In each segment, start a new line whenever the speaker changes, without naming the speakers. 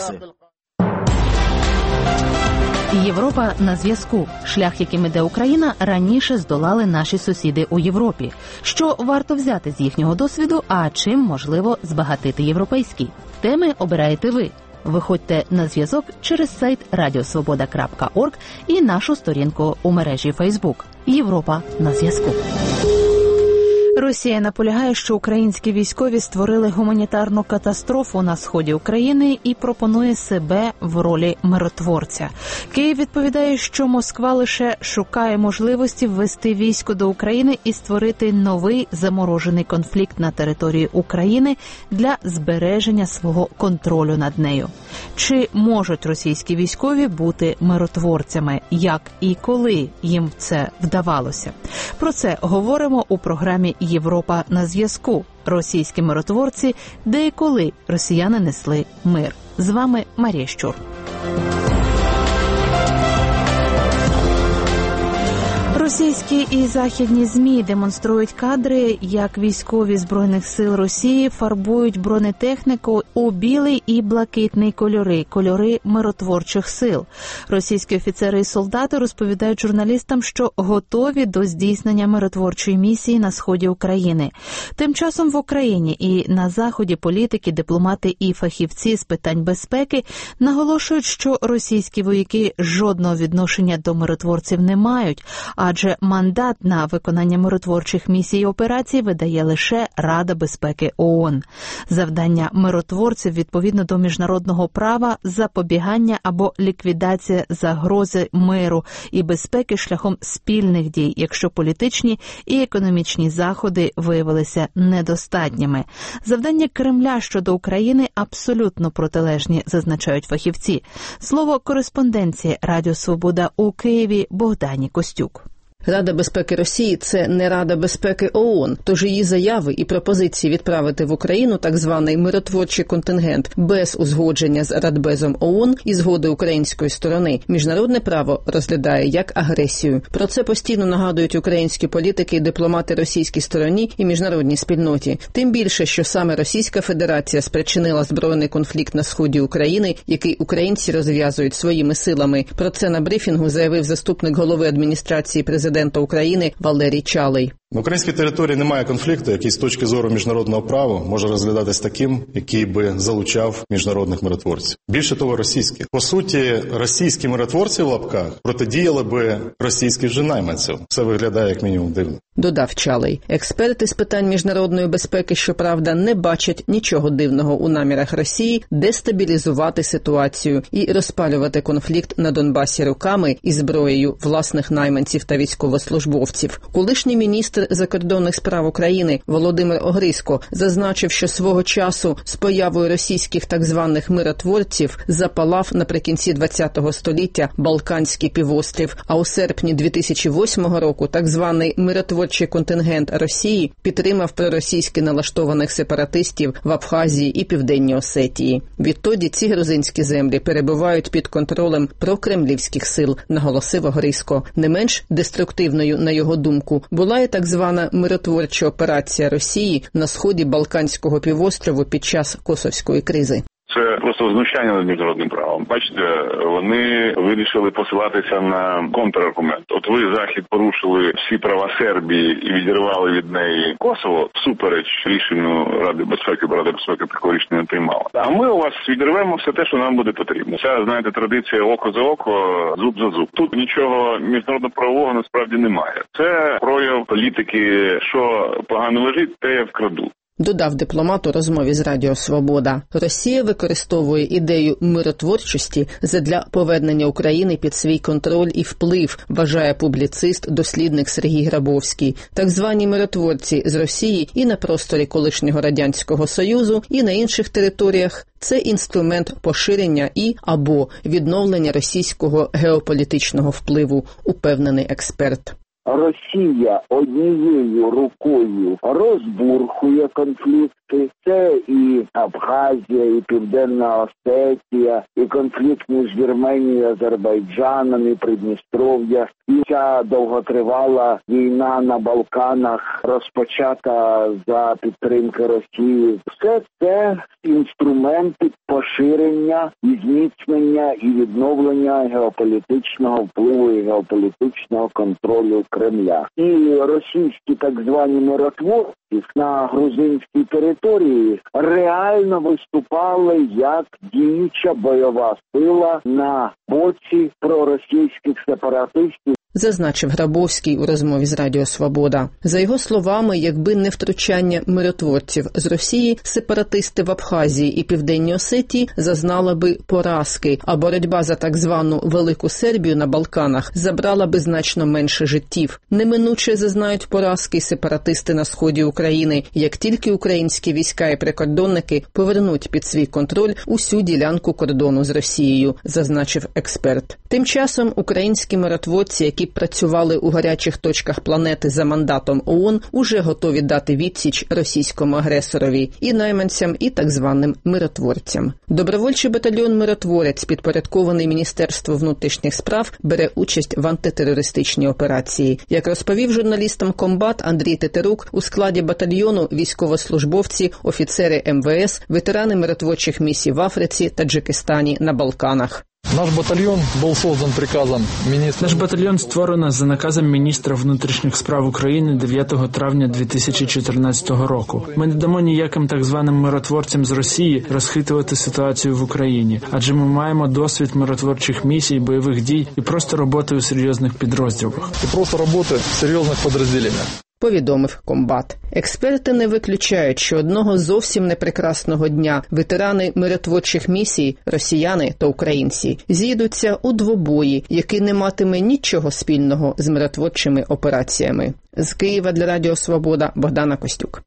Донбасі.
Європа на зв'язку. Шлях, яким іде Україна, раніше здолали наші сусіди у Європі. Що варто взяти з їхнього досвіду, а чим можливо збагатити європейський? Теми обираєте ви. Виходьте на зв'язок через сайт radiosvoboda.org і нашу сторінку у мережі Facebook. Європа на зв'язку. Росія наполягає, що українські військові створили гуманітарну катастрофу на сході України і пропонує себе в ролі миротворця. Київ відповідає, що Москва лише шукає можливості ввести військо до України і створити новий заморожений конфлікт на території України для збереження свого контролю над нею. Чи можуть російські військові бути миротворцями? Як і коли їм це вдавалося? Про це говоримо у програмі «Європа на зв'язку». Російські миротворці, де і коли росіяни несли мир. З вами Марія Щур. Російські і західні ЗМІ демонструють кадри, як військові Збройних сил Росії фарбують бронетехніку у білий і блакитний кольори – кольори миротворчих сил. Російські офіцери і солдати розповідають журналістам, що готові до здійснення миротворчої місії на сході України. Тим часом в Україні і на Заході політики, дипломати і фахівці з питань безпеки наголошують, що російські вояки жодного відношення до миротворців не мають, адже мандат на виконання миротворчих місій і операцій видає лише Рада безпеки ООН. Завдання миротворців відповідно до міжнародного права – запобігання або ліквідація загрози миру і безпеки шляхом спільних дій, якщо політичні і економічні заходи виявилися недостатніми. Завдання Кремля щодо України абсолютно протилежні, зазначають фахівці. Слово кореспонденції Радіо Свобода у Києві Богдані Костюк.
Рада безпеки Росії – це не Рада безпеки ООН, тож її заяви і пропозиції відправити в Україну так званий миротворчий контингент без узгодження з Радбезом ООН і згоди української сторони міжнародне право розглядає як агресію. Про це постійно нагадують українські політики і дипломати російській стороні і міжнародній спільноті. Тим більше, що саме Російська Федерація спричинила збройний конфлікт на сході України, який українці розв'язують своїми силами. Про це на брифінгу заявив заступник голови адміністрації президента України Валерій Чалий.
На українській території немає конфлікту, який з точки зору міжнародного права може розглядатись таким, який би залучав міжнародних миротворців. Більше того, російських. По суті, російські миротворці в лапках протидіяли би російських же найманців. Це виглядає як мінімум дивно.
Додав Чалий. Експерти з питань міжнародної безпеки, щоправда, не бачать нічого дивного у намірах Росії дестабілізувати ситуацію і розпалювати конфлікт на Донбасі руками і зброєю власних найманців та військовослужбовців. Колишній міністр закордонних справ України Володимир Огрисько зазначив, що свого часу з появою російських так званих миротворців запалав наприкінці ХХ століття Балканський півострів, а у серпні 2008 року так званий миротворчий контингент Росії підтримав проросійськи налаштованих сепаратистів в Абхазії і Південній Осетії. Відтоді ці грузинські землі перебувають під контролем прокремлівських сил, наголосив Огрисько. Не менш деструктивною, на його думку, була і так звана миротворча операція Росії на сході Балканського півострову під час Косовської кризи.
Це просто знущання над міжнародним правом. Бачите, вони вирішили посилатися на контраргумент. От ви, Захід, порушили всі права Сербії і відірвали від неї Косово всупереч рішенню Ради безпеки, бо Рада безпеки такого рішення не приймала. А ми у вас відірвемо все те, що нам буде потрібно. Ця, знаєте, традиція око за око, зуб за зуб. Тут нічого міжнародно-правового насправді немає. Це прояв політики, що погано лежить, те я вкраду.
Додав дипломат у розмові з Радіо Свобода. Росія використовує ідею миротворчості задля повернення України під свій контроль і вплив, вважає публіцист-дослідник Сергій Грабовський. Так звані миротворці з Росії і на просторі колишнього Радянського Союзу, і на інших територіях – це інструмент поширення і або відновлення російського геополітичного впливу, упевнений експерт.
Росія однією рукою розбурхує конфлікти. Це і Абхазія, і Південна Осетія, і конфлікт між Вірменією, Азербайджаном, і Придністров'я, і ця довготривала війна на Балканах, розпочата за підтримки Росії. Все це інструменти поширення, і зміцнення, і відновлення геополітичного впливу і геополітичного контролю Кремля. І російські так звані миротворці на грузинській території реально виступали як діюча бойова сила на боці проросійських сепаратистів.
Зазначив Грабовський у розмові з Радіо Свобода. За його словами, якби не втручання миротворців з Росії, сепаратисти в Абхазії і Південній Осетії зазнали би поразки, а боротьба за так звану Велику Сербію на Балканах забрала би значно менше життів. Неминуче зазнають поразки сепаратисти на сході України, як тільки українські війська і прикордонники повернуть під свій контроль усю ділянку кордону з Росією, зазначив експерт. Тим часом українські миротворці, які працювали у гарячих точках планети за мандатом ООН, уже готові дати відсіч російському агресорові і найманцям, і так званим миротворцям. Добровольчий батальйон «Миротворець», підпорядкований Міністерству внутрішніх справ, бере участь в антитерористичній операції. Як розповів журналістам «Комбат» Андрій Тетерук, у складі батальйону військовослужбовці, офіцери МВС, ветерани миротворчих місій в Африці, Таджикистані, на Балканах.
Наш батальйон створено за наказом міністра внутрішніх справ України 9 травня 2014 року. Ми не дамо ніяким так званим миротворцям з Росії розхитувати ситуацію в Україні, адже ми маємо досвід миротворчих місій, бойових дій і просто роботи у серйозних підрозділах.
Повідомив комбат. Експерти не виключають, що одного зовсім непрекрасного дня ветерани миротворчих місій, росіяни та українці, зійдуться у двобої, який не матиме нічого спільного з миротворчими операціями. З Києва для Радіо Свобода Богдана Костюк.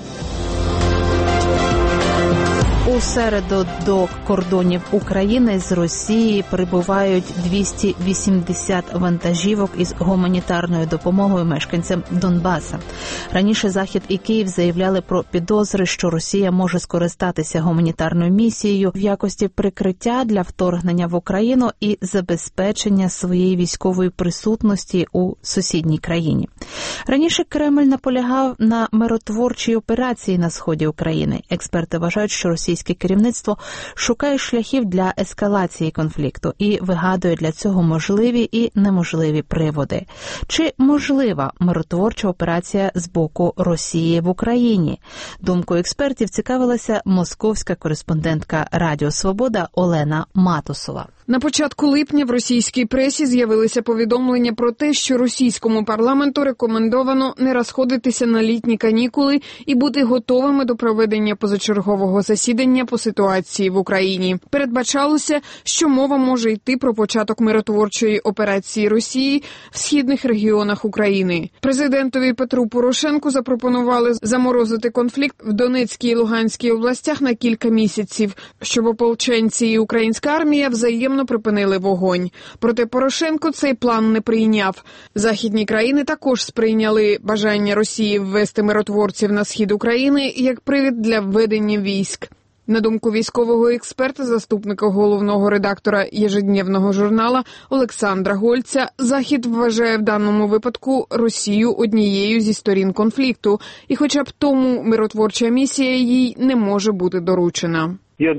У середу до кордонів України з Росії прибувають 280 вантажівок із гуманітарною допомогою мешканцям Донбаса. Раніше Захід і Київ заявляли про підозри, що Росія може скористатися гуманітарною місією в якості прикриття для вторгнення в Україну і забезпечення своєї військової присутності у сусідній країні. Раніше Кремль наполягав на миротворчій операції на сході України. Експерти вважають, що російське керівництво шукає шляхів для ескалації конфлікту і вигадує для цього можливі і неможливі приводи. Чи можлива миротворча операція з боку Росії в Україні? Думкою експертів цікавилася московська кореспондентка Радіо Свобода Олена Матусова.
На початку липня в російській пресі з'явилися повідомлення про те, що російському парламенту рекомендовано не розходитися на літні канікули і бути готовими до проведення позачергового засідання по ситуації в Україні. Передбачалося, що мова може йти про початок миротворчої операції Росії в східних регіонах України. Президентові Петру Порошенку запропонували заморозити конфлікт в Донецькій і Луганській областях на кілька місяців, щоб ополченці і українська армія взаємно припинили вогонь. Проте Порошенко цей план не прийняв. Західні країни також сприйняли бажання Росії ввести миротворців на схід України як привід для введення військ. На думку військового експерта, заступника головного редактора «Єжедневного журнала» Олександра Гольця, Захід вважає в даному випадку Росію однією зі сторін конфлікту, і хоча б тому миротворча місія їй не може бути доручена.
Я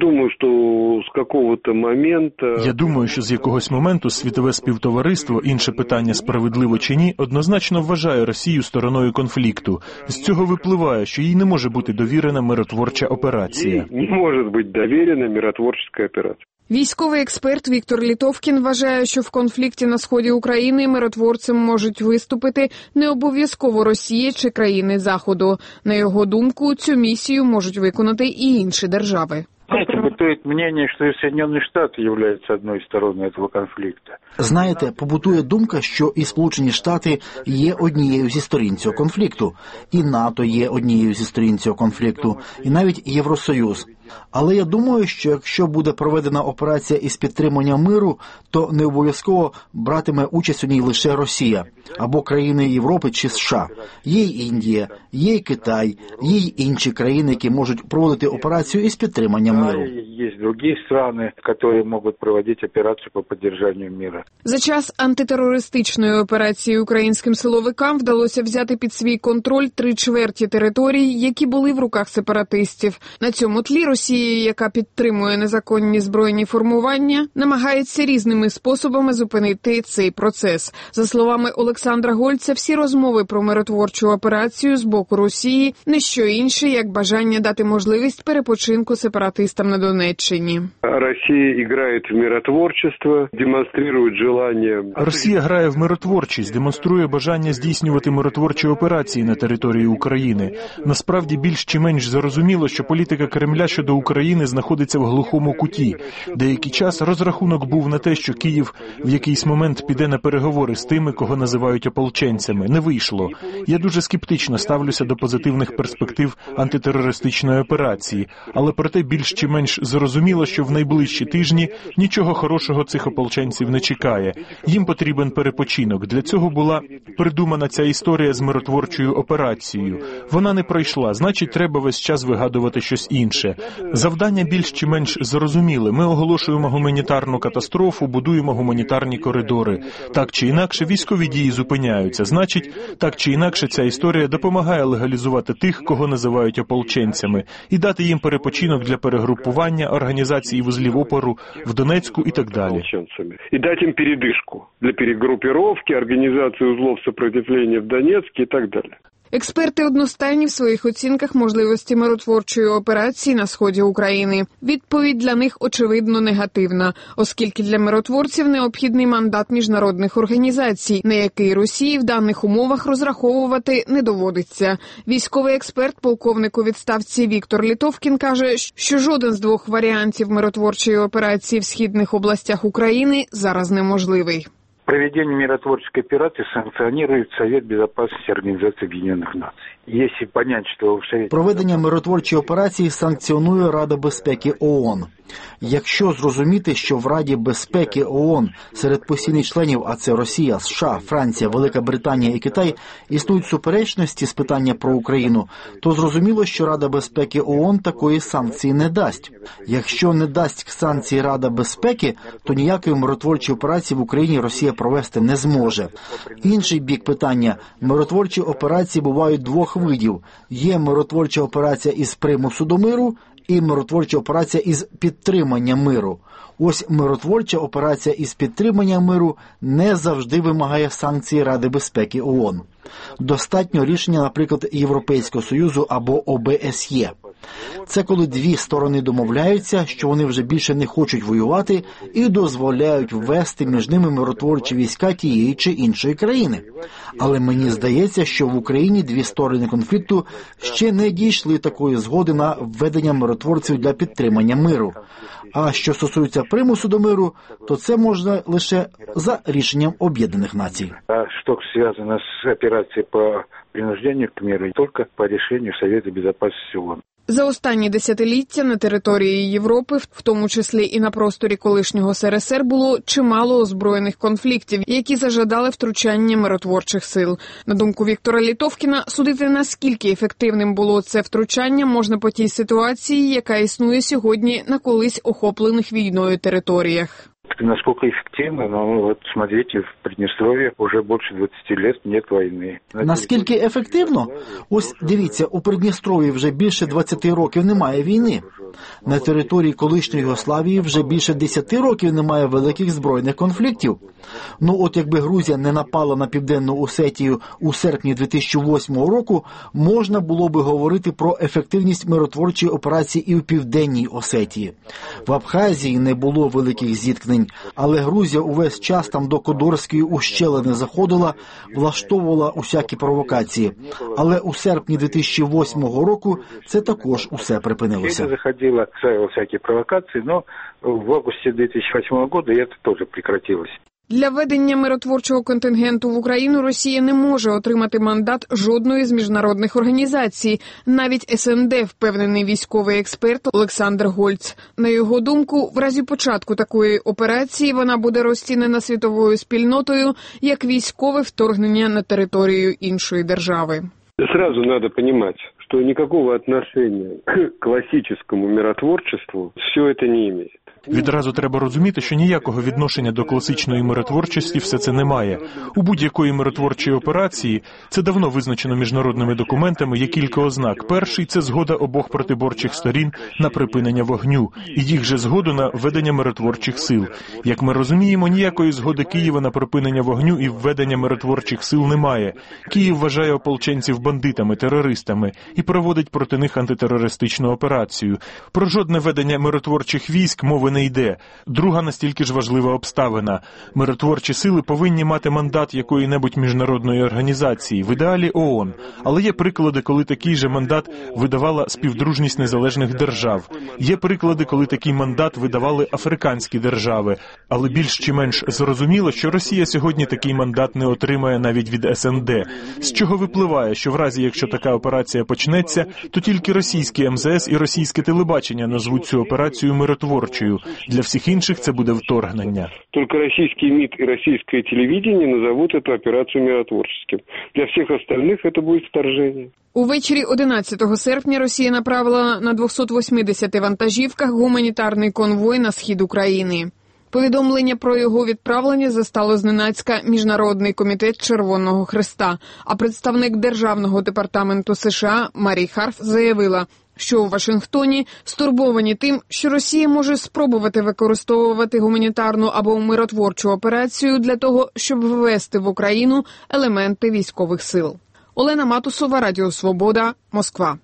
думаю, що з якогось моменту світове співтовариство, інше питання справедливо чи ні, однозначно вважає Росію стороною конфлікту. З цього випливає, що їй не може бути довірена миротворча операція.
Не може бути довірена миротворча операція.
Військовий експерт Віктор Літовкін вважає, що в конфлікті на сході України миротворцем можуть виступити не обов'язково Росія чи країни Заходу. На його думку, цю місію можуть виконати і інші держави.
Побутует мнение, что и Соединенные Штаты являются одной из сторон этого конфликта.
Знаєте, побутує думка, що і Сполучені Штати є однією зі сторін цього конфлікту, і НАТО є однією зі сторін цього конфлікту, і навіть Євросоюз. Але я думаю, що якщо буде проведена операція із підтримання миру, то не обов'язково братиме участь у ній лише Росія або країни Європи чи США. Є й Індія, є й Китай, є й інші країни, які можуть проводити операцію із підтримання миру.
Є інші країни, які можуть проводити операцію по підтриманню миру.
За час антитерористичної операції українським силовикам вдалося взяти під свій контроль 3/4 територій, які були в руках сепаратистів. На цьому тлі Росія, яка підтримує незаконні збройні формування, намагається різними способами зупинити цей процес. За словами Олександра Гольця, всі розмови про миротворчу операцію з боку Росії – не що інше, як бажання дати можливість перепочинку сепаратистам на Донеччині.
Росія грає в миротворчество, демонструє бажання...
Росія грає в миротворчість, демонструє бажання здійснювати миротворчі операції на території України. Насправді, більш чи менш зрозуміло, що політика Кремля щодо України знаходиться в глухому куті. Деякий час розрахунок був на те, що Київ в якийсь момент піде на переговори з тими, кого називають ополченцями. Не вийшло. Я дуже скептично ставлюся до позитивних перспектив антитерористичної операції, але проте більш чи менш зрозуміло, що в найближчі тижні нічого хорошого цих ополченців не чекає. Їм потрібен перепочинок. Для цього була придумана ця історія з миротворчою операцією. Вона не пройшла, значить, треба весь час вигадувати щось інше. Завдання більш чи менш зрозуміле. Ми оголошуємо гуманітарну катастрофу, будуємо гуманітарні коридори. Так чи інакше, військові дії зупиняються. Значить, так чи інакше, ця історія допомагає легалізувати тих, кого називають ополченцями, і дати їм перепочинок для перегрупування, організації вузлів опору в Донецьку і так далі.
І дати їм передишку для перегрупировки, організації узлов сопротивлення в Донецьку і так далі.
Експерти одностайні в своїх оцінках можливості миротворчої операції на сході України. Відповідь для них, очевидно, негативна, оскільки для миротворців необхідний мандат міжнародних організацій, на який Росії в даних умовах розраховувати не доводиться. Військовий експерт, полковник у відставці Віктор Літовкін каже, що жоден з двох варіантів миротворчої операції в східних областях України зараз неможливий.
Проведение миротворческой операции санкционирует Совет Безопасности Организации Объединенных Наций. Если понять, что в Совете...
Проведення миротворчої операції санкціонує Рада безпеки ООН. Якщо зрозуміти, що в Раді безпеки ООН серед постійних членів, а це Росія, США, Франція, Велика Британія і Китай, існують суперечності з питання про Україну, то зрозуміло, що Рада безпеки ООН такої санкції не дасть. Якщо не дасть санкції Рада безпеки, то ніякої миротворчої операції в Україні Росія провести не зможе. Інший бік питання – миротворчі операції бувають двох видів. Є миротворча операція із примусу до миру і миротворча операція із підтримання миру. Ось миротворча операція із підтримання миру не завжди вимагає санкції Ради безпеки ООН. Достатньо рішення, наприклад, Європейського Союзу або ОБСЄ. Це коли дві сторони домовляються, що вони вже більше не хочуть воювати і дозволяють ввести між ними миротворчі війська тієї чи іншої країни. Але мені здається, що в Україні дві сторони конфлікту ще не дійшли такої згоди на введення миротворців для підтримання миру. А що стосується примусу до миру, то це можна лише за рішенням Об'єднаних Націй.
А що зв'язано з операцією по принужденню к миру, тільки по рішенню Совета Безопасности ООН.
За останні десятиліття на території Європи, в тому числі і на просторі колишнього СРСР, було чимало озброєних конфліктів, які зажадали втручання миротворчих сил. На думку Віктора Літовкіна, судити, наскільки ефективним було це втручання, можна по тій ситуації, яка існує сьогодні на колись охоплених війною територіях.
Насколько эффективно, но вот смотрите, в Приднестровье уже больше 20 лет нет войны.
Наскільки ефективно? Ось дивіться, у Придністров'ї вже більше 20 років немає війни. На території колишньої Югославії вже більше 10 років немає великих збройних конфліктів. Ну от якби Грузія не напала на Південну Осетію у серпні 2008 року, можна було би говорити про ефективність миротворчої операції і в Південній Осетії. В Абхазії не було великих зіткнень, але Грузія увесь час там до Кодорської ущелини заходила, влаштовувала усякі провокації. Але у серпні 2008 року це також усе припинилося.
Заходила всякие провокации, но в августе 2008 года это тоже прекратилось.
Для ведення миротворчого контингенту в Україну Росія не може отримати мандат жодної з міжнародних організацій, навіть СНД, впевнений військовий експерт Олександр Гольц. На його думку, в разі початку такої операції вона буде розцінена світовою спільнотою як військове вторгнення на територію іншої держави.
Сразу надо понимать, что никакого отношения к классическому миротворчеству все это не имеет.
Відразу треба розуміти, що ніякого відношення до класичної миротворчості все це не має. У будь-якої миротворчої операції, це давно визначено міжнародними документами, є кілька ознак. Перший – це згода обох протиборчих сторін на припинення вогню, і їх же згоду на ведення миротворчих сил. Як ми розуміємо, ніякої згоди Києва на припинення вогню і введення миротворчих сил немає. Київ вважає ополченців бандитами, терористами і проводить проти них антитерористичну операцію. Про жодне ведення миротворчих військ мови не йде. Друга настільки ж важлива обставина. Миротворчі сили повинні мати мандат якої-небудь міжнародної організації, в ідеалі ООН. Але є приклади, коли такий же мандат видавала Співдружність Незалежних Держав. Є приклади, коли такий мандат видавали африканські держави. Але більш чи менш зрозуміло, що Росія сьогодні такий мандат не отримає навіть від СНД. З чого випливає, що в разі, якщо така операція почнеться, то тільки російський МЗС і російське телебачення назвуть цю операцію миротворчою. Для всіх інших це буде вторгнення.
Только российский МИД и российское телевидение назовут эту операцию миротворческим. Для всех остальных это будет вторжение.
Увечері 11 серпня Росія направила на 280 вантажівках гуманітарний конвой на схід України. Повідомлення про його відправлення застало зненацька Міжнародний комітет Червоного Хреста, а представник Державного департаменту США Марі Харф заявила, що у Вашингтоні стурбовані тим, що Росія може спробувати використовувати гуманітарну або миротворчу операцію для того, щоб ввести в Україну елементи військових сил. Олена Матусова, Радіо Свобода, Москва.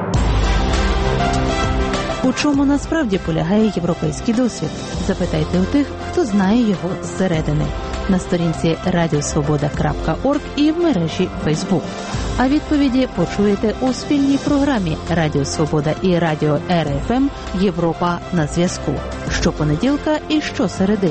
У чому насправді полягає європейський досвід? Запитайте у тих, хто знає його зсередини. На сторінці radiosvoboda.org і в мережі Facebook. А відповіді почуєте у спільній програмі «Радіо Свобода» і «Радіо РФМ. Європа на зв'язку». Щопонеділка і щосереди.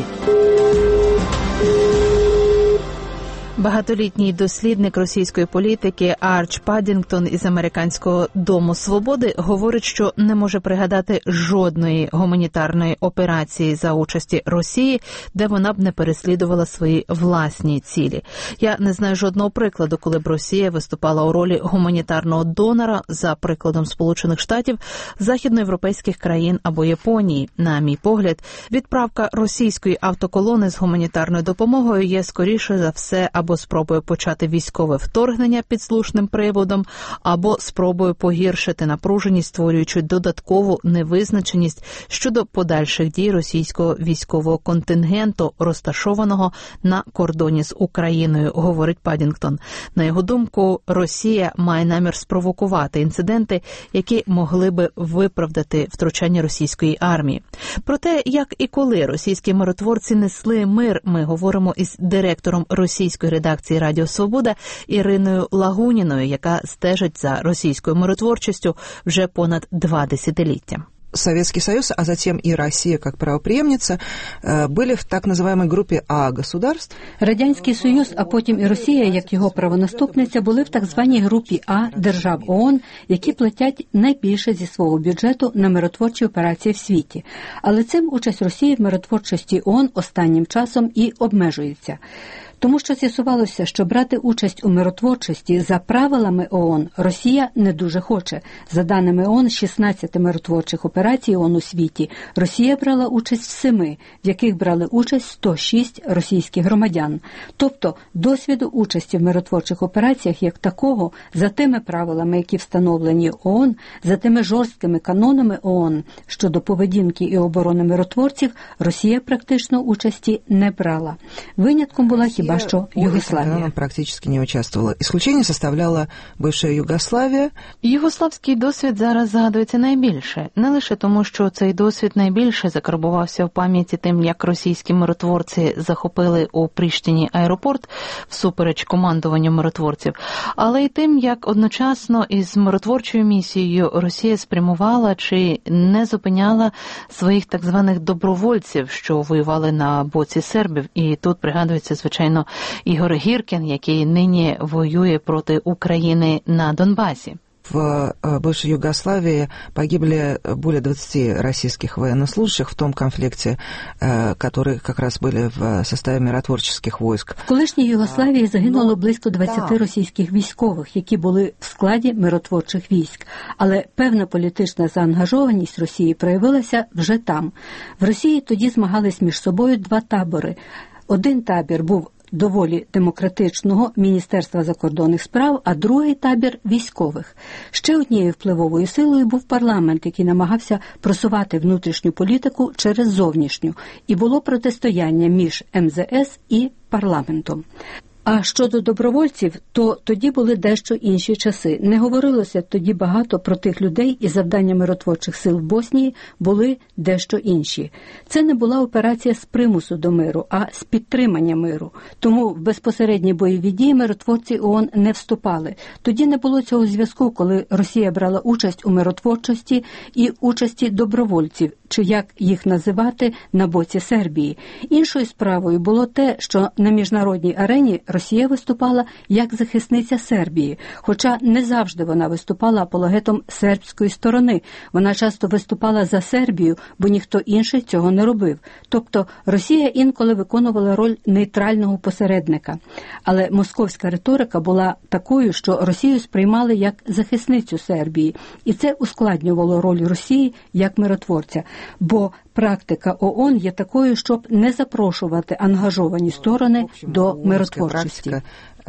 Багатолітній дослідник російської політики Арч Паддінгтон із Американського Дому Свободи говорить, що не може пригадати жодної гуманітарної операції за участі Росії, де вона б не переслідувала свої власні цілі. Я не знаю жодного прикладу, коли б Росія виступала у ролі гуманітарного донора, за прикладом Сполучених Штатів, західноєвропейських країн або Японії. На мій погляд, відправка російської автоколони з гуманітарною допомогою є скоріше за все або спробою почати військове вторгнення під слушним приводом, або спробою погіршити напруженість, створюючи додаткову невизначеність щодо подальших дій російського військового контингенту, розташованого на кордоні з Україною, говорить Паддінгтон. На його думку, Росія має намір спровокувати інциденти, які могли би виправдати втручання російської армії. Про те, як і коли російські миротворці несли мир, ми говоримо із директором російської редакції «Радіо Свобода» Іриною Лагуніною, яка стежить за російською миротворчістю вже понад 2 десятиліття.
Советский Союз, а затем и Россия как правопреемница, были в так называемой группе А государств.
Радянський Союз, а потім і Росія, як його правонаступниця, були в так званій групі А держав ООН, які платять найбільше зі свого бюджету на миротворчі операції в світі. Але цим участь Росії в миротворчості ООН останнім часом і обмежується. Тому що з'ясувалося, що брати участь у миротворчості за правилами ООН Росія не дуже хоче. За даними ООН, з 16 миротворчих операцій ООН у світі, Росія брала участь в 7, в яких брали участь 106 російських громадян. Тобто, досвіду участі в миротворчих операціях як такого, за тими правилами, які встановлені ООН, за тими жорсткими канонами ООН щодо поведінки і оборони миротворців, Росія практично участі не брала. Винятком була хіба
хіба що Югославія.
Практично не участвувала. Исключение составляла бывшая Югославія.
Югославський досвід зараз згадується найбільше. Не лише тому, що цей досвід найбільше закарбувався в пам'яті тим, як російські миротворці захопили у Пріштині аеропорт всупереч командуванню миротворців, але й тим, як одночасно із миротворчою місією Росія спрямувала чи не зупиняла своїх так званих добровольців, що воювали на боці сербів. І тут пригадується, звичайно, Ігор Гіркін, який нині воює проти України на Донбасі.
В бывшей Югославии погибли более 20 российских военнослужащих в том конфликте, которые как раз были в составе миротворческих войск.
В колишній Югославії загинуло близько 20 російських військових, які були в складі миротворчих військ. Але певна політична заангажованість Росії проявилася вже там. В Росії тоді змагались між собою два табори. Один табір був доволі демократичного Міністерства закордонних справ, а другий табір – військових. Ще однією впливовою силою був парламент, який намагався просувати внутрішню політику через зовнішню. І було протистояння між МЗС і парламентом. А щодо добровольців, то тоді були дещо інші часи. Не говорилося тоді багато про тих людей, і завдання миротворчих сил в Боснії були дещо інші. Це не була операція з примусу до миру, а з підтримання миру. Тому в безпосередні бойові дії миротворці ООН не вступали. Тоді не було цього зв'язку, коли Росія брала участь у миротворчості і участі добровольців, чи як їх називати, на боці Сербії. Іншою справою було те, що на міжнародній арені Росія виступала як захисниця Сербії, хоча не завжди вона виступала апологетом сербської сторони. Вона часто виступала за Сербію, бо ніхто інший цього не робив. Тобто Росія інколи виконувала роль нейтрального посередника. Але московська риторика була такою, що Росію сприймали як захисницю Сербії. І це ускладнювало роль Росії як миротворця. Бо практика ООН є такою, щоб не запрошувати ангажовані сторони до миротворчості.
Практика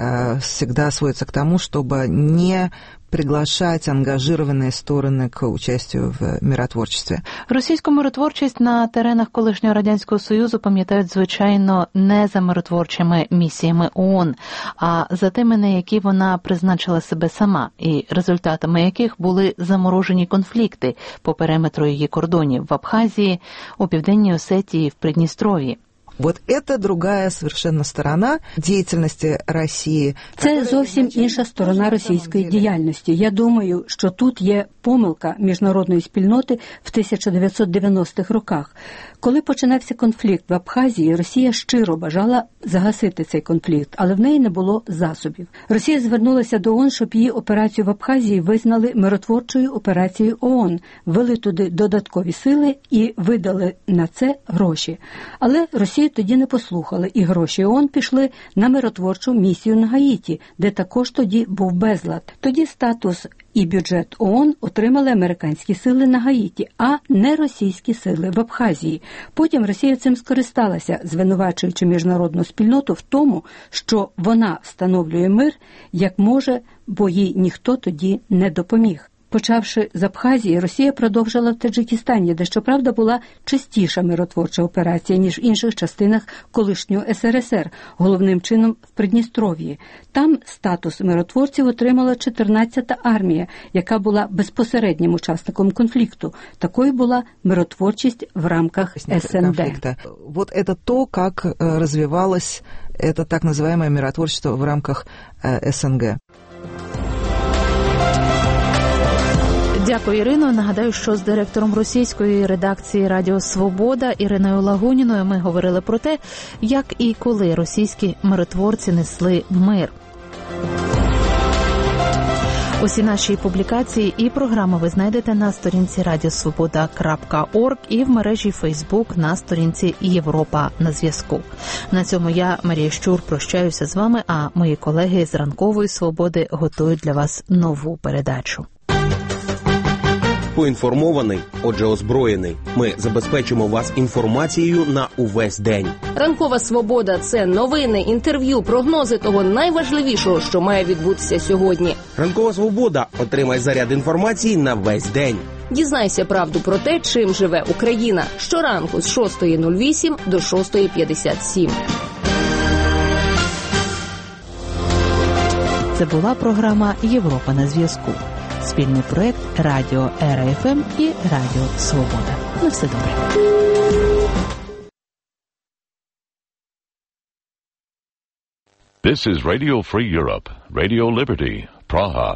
всегда сводится к тому, чтобы не приглашать ангажированные стороны к участию в миротворчестве.
Російську миротворчість на теренах колишнього Радянського Союзу пам'ятають, звичайно, не за миротворчими місіями ООН, а за тими, на які вона призначила себе сама, і результатами яких були заморожені конфлікти по периметру її кордонів в Абхазії, у Південній Осетії, в Придністров'ї.
Вот это другая совершенно сторона деятельности Росії.
Це зовсім інша сторона російської діяльності. Я думаю, що тут є помилка міжнародної спільноти в 1990-х роках. Коли починався конфлікт в Абхазії, Росія щиро бажала загасити цей конфлікт, але в неї не було засобів. Росія звернулася до ООН, щоб її операцію в Абхазії визнали миротворчою операцією ООН, ввели туди додаткові сили і видали на це гроші. Але Росія тоді не послухали, і гроші ООН пішли на миротворчу місію на Гаїті, де також тоді був безлад. Тоді статус і бюджет ООН отримали американські сили на Гаїті, а не російські сили в Абхазії. Потім Росія цим скористалася, звинувачуючи міжнародну спільноту в тому, що вона встановлює мир, як може, бо їй ніхто тоді не допоміг. Почавши з Абхазії, Росія продовжила в Таджикистані, де, щоправда, була частіша миротворча операція, ніж в інших частинах колишнього СРСР, головним чином в Придністров'ї. Там статус миротворців отримала 14-та армія, яка була безпосереднім учасником конфлікту. Такою була миротворчість в рамках СНД.
Вот это то, как развивалось это так называемое миротворчество в рамках СНГ.
Дякую, Ірино. Нагадаю, що з директором російської редакції Радіо Свобода Іриною Лагуніною ми говорили про те, як і коли російські миротворці несли мир. Усі наші публікації і програми ви знайдете на сторінці radiosvoboda.org і в мережі Фейсбук на сторінці Європа на зв'язку. На цьому я, Марія Щур, прощаюся з вами, а мої колеги з Ранкової Свободи готують для вас нову передачу.
Поінформований, отже озброєний. Ми забезпечимо вас інформацією на увесь день.
Ранкова Свобода – це новини, інтерв'ю, прогнози того найважливішого, що має відбутися сьогодні.
Ранкова Свобода. Отримай заряд інформації на весь день.
Дізнайся правду про те, чим живе Україна. Щоранку з 6:08 до 6:57.
Це була програма «Європа на зв'язку». Спільний проект Радіо РФМ і Радіо Свобода. На все добре.
This is Radio Free Europe, Radio Liberty, Praha.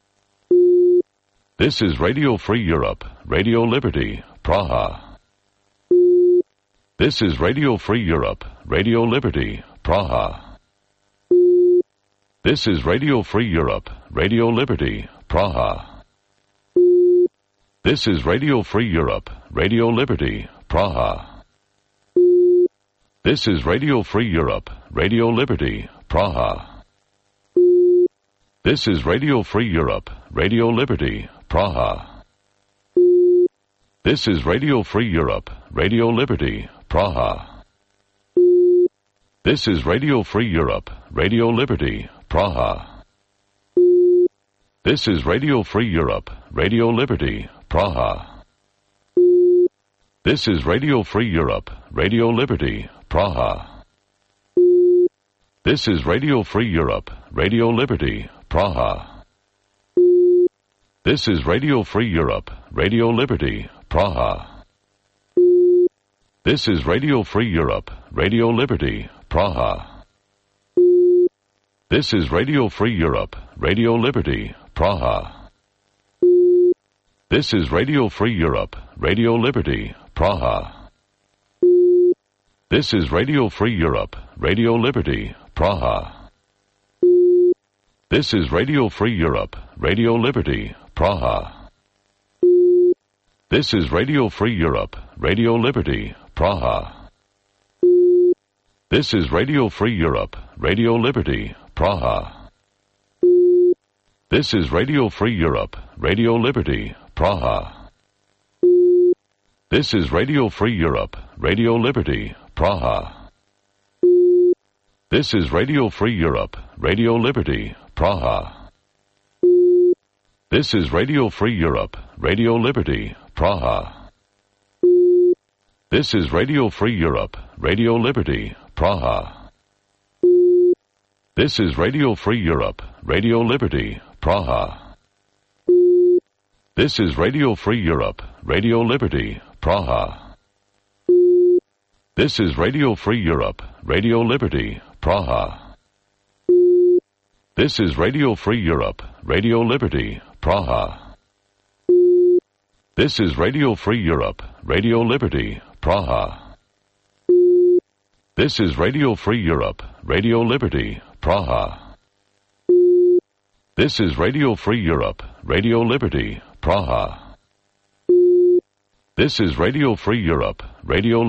This is Radio Free Europe, Radio Liberty, Praha. This is Radio Free Europe, Radio Liberty, Praha. This is Radio Free Europe, Radio Liberty, Praha. This is Radio Free Europe, Radio Liberty, Praha. This is Radio Free Europe, Radio Liberty, Praha. This is Radio Free Europe, Radio Liberty, Praha. This is Radio Free Europe, Radio Liberty, Praha. This is Radio Free Europe, Radio Liberty, Praha. This is Radio Free Europe, Radio Liberty, Praha. This is Radio Free Europe, Radio Liberty, Praha. This is Radio Free Europe, Radio Liberty, Praha. This is Radio Free Europe, Radio Liberty, Praha. This is Radio Free Europe, Radio Liberty, Praha. This is Radio Free Europe, Radio Liberty, Praha. This is Radio Free Europe, Radio Liberty, Praha. This is Radio Free Europe, Radio Liberty, Praha. This is Radio Free Europe, Radio Liberty, Praha. This is Radio Free Europe, Radio Liberty, Praha. This is Radio Free Europe, Radio Liberty, Praha. This is Radio Free Europe, Radio Liberty, Praha. This is Radio Free Europe, Radio Liberty, Praha. This is Radio Free Europe, Radio Liberty, Praha. This is Radio Free Europe, Radio Liberty, Praha. This is Radio Free Europe, Radio Liberty, Praha. This is Radio Free Europe, Radio Liberty, Praha. This is Radio Free Europe, Radio Liberty, Praha. This is Radio Free Europe, Radio Liberty, Praha. This is Radio Free Europe, Radio Liberty, Praha. This is Radio Free Europe, Radio Liberty, Praha. This is Radio Free Europe, Radio Liberty, Praha. This is Radio Free Europe, Radio Liberty, Praha. This is Radio Free Europe, Radio